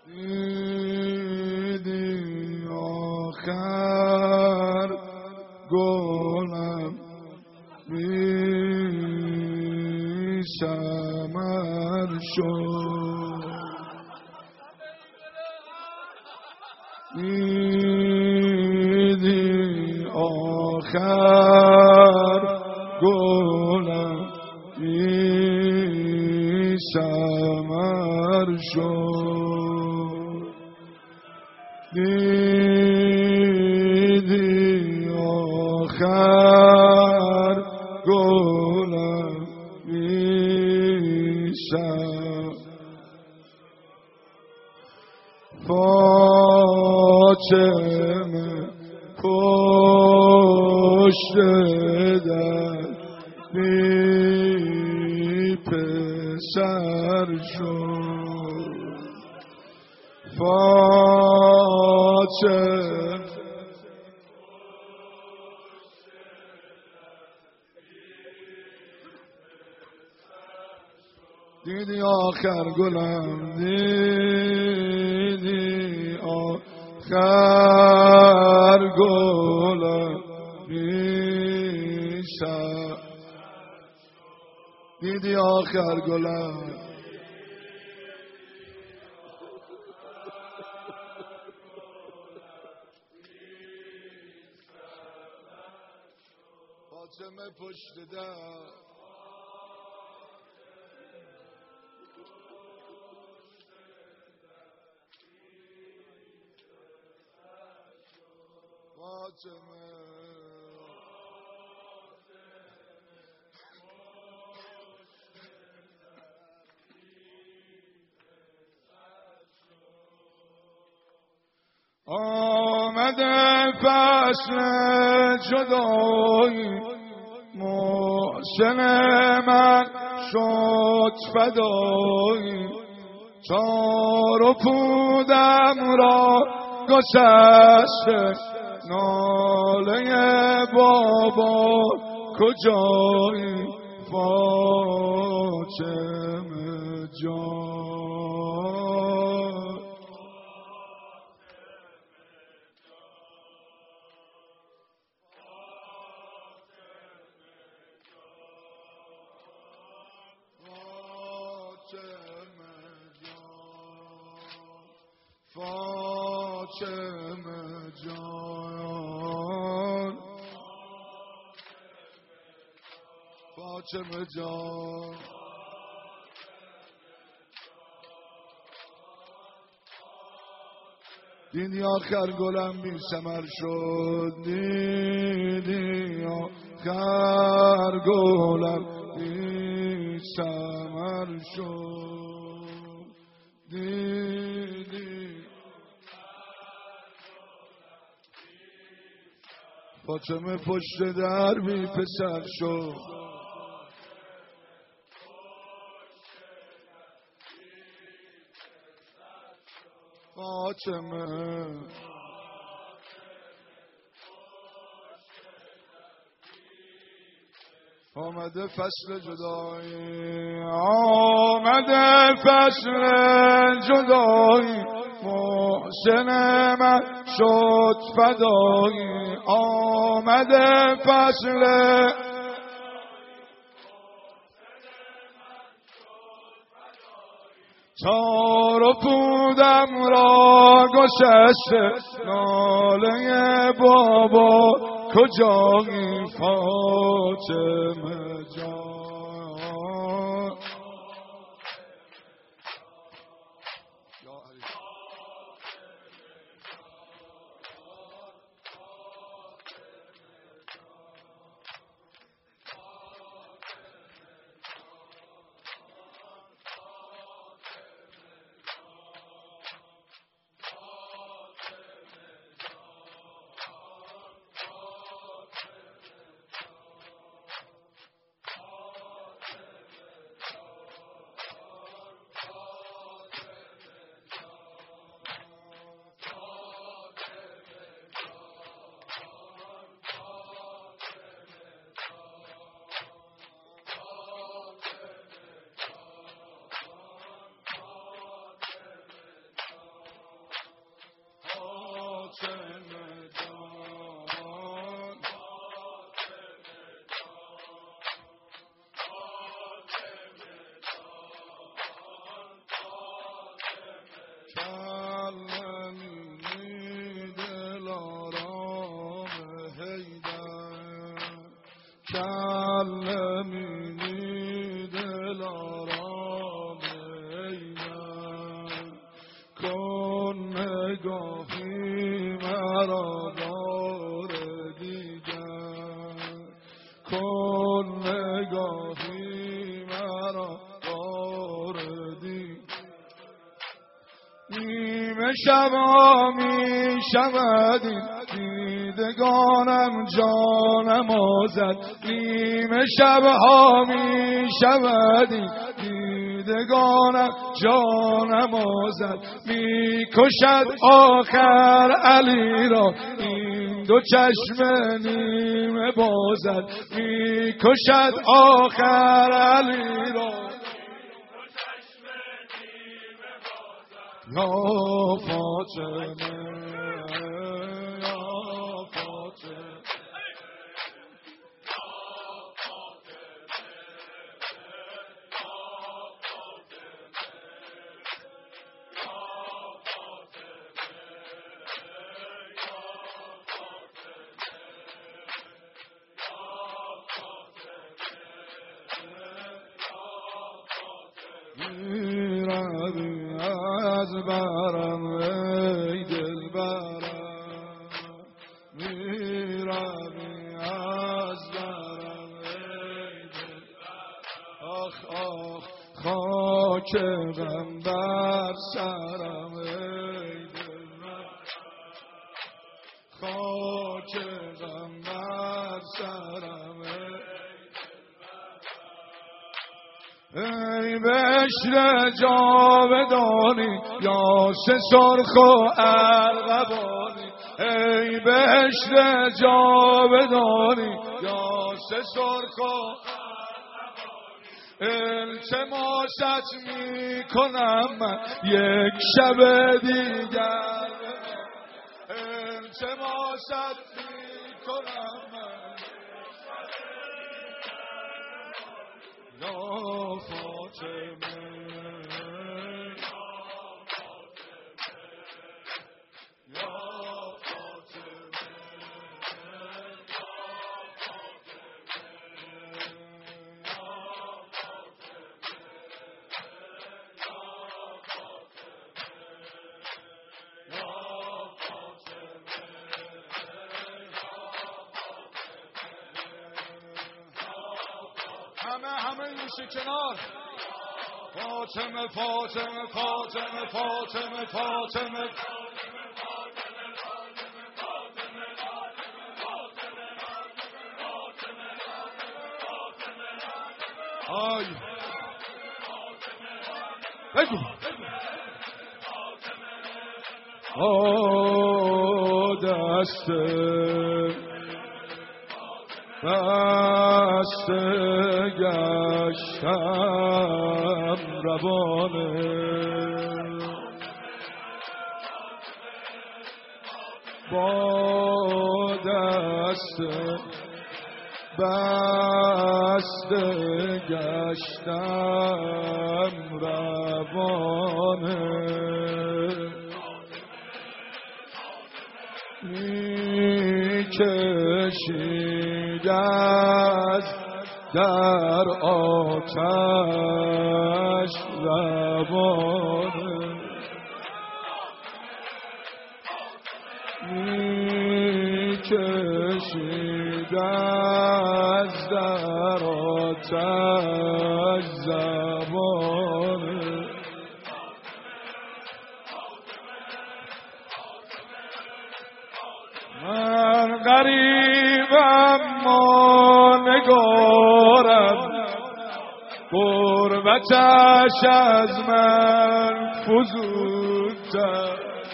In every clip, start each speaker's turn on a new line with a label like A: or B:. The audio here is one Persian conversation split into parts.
A: دیدی آخر گلم بی ثمر شد، دیدی آخر گلم بی ثمر شد، دیدی آخر گلم بی ثمر. فاطمه پشت در بی پسر شد، فاطمه دیدی آخر گلم، دیدی آخر گلم بی ثمر، دیدی آخر گلم. فاطمه پشت در فاطمه آمده فصل جدایی، محسن من شد فدایی، چار و پودم را گسسته، ناله بابا کجایی فاطمه جان. فاطمه جان، فاطمه جان، دیدی آخر گلم بی ثمر شد، دیدی آخر گلم بی ثمر شد، دیدی فاطمه پشت در بی پسر شد، فاطمه آمده فصل جدایی، آمده فصل جدایی، محسن من شد فدایی، آمده فصل چار و پودم را گسسته، ناله بابا کجایی فاطمه جان. مسلمینی دلارام ایمن کن نگاهی مرا دار دیگر کن نگاهی مرا دار دیگر نیمه شبا می شود دیدگانم جانم آزد نیمه شبها می شود دیدگانم جانم آزد می کشد آخر علی را این دو چشم نیمه بازد می کشد آخر علی را یا فاطمه میروی از برم ای دل برم میروی از برم ای دل آخ آخ خاک غم بر سرم ای دل خاک غم بر سرم ای بشر جاودانی یاس سرخ و ارغوانی ای بشر جاودانی یاس سرخ و التماست می کنم من یک شب دیگر التماست می کنم من یا فاطمه یا فاطمه همه میشه کنار فاطمه فاطمه فاطمه فاطمه فاطمه آی بگو دسته گشتم روانه با بسته گشتم روانه می کشید از در آتش روانه می کشید از در آتش زبانه من غریبم ما نگارم غربتش از من فزودتر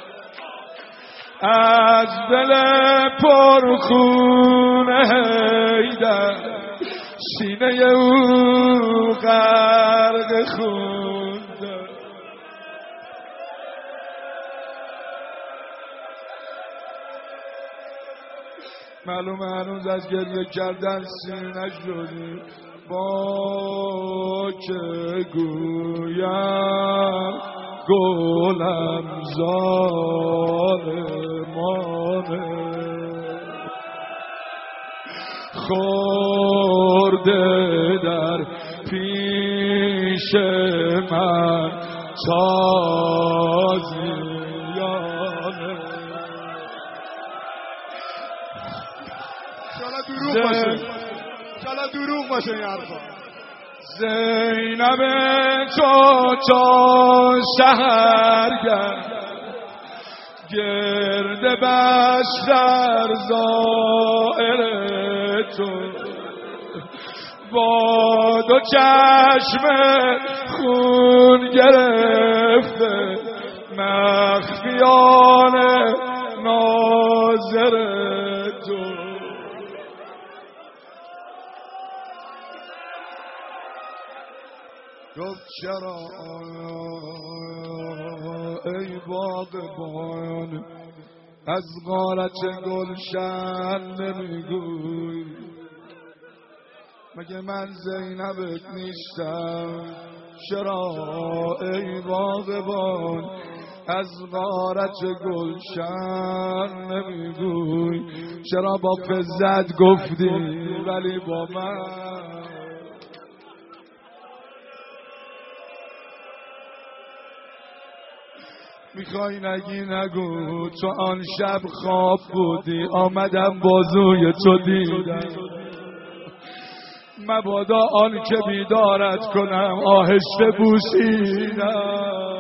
A: از دل پرخون حیدر سینه او غرق خون معلومه هنوز از گریه کردن سینه شدی با که گویم گلم ظالمانه خورده در پیش من تازیانه.
B: شالا دروغ باشه این حرفا.
A: زینب چو شهرگرد گرد بشر زائر تو، با دو چشم خون گرفته مخفیانه ناظر تو. گفت چرا ای باغبان از غارت گلشن نمیگوی؟ مگه من زینبت نیستم؟ چرا ای باغبان از غارت گلشن نمیگوی؟ چرا با فزت گفتی ولی با من؟ میخوای نگی نگو، تو آن شب خواب بودی آمدم بازوی تو دیدم، مبادا آن که بیدارت کنم آهسته بوسیدم.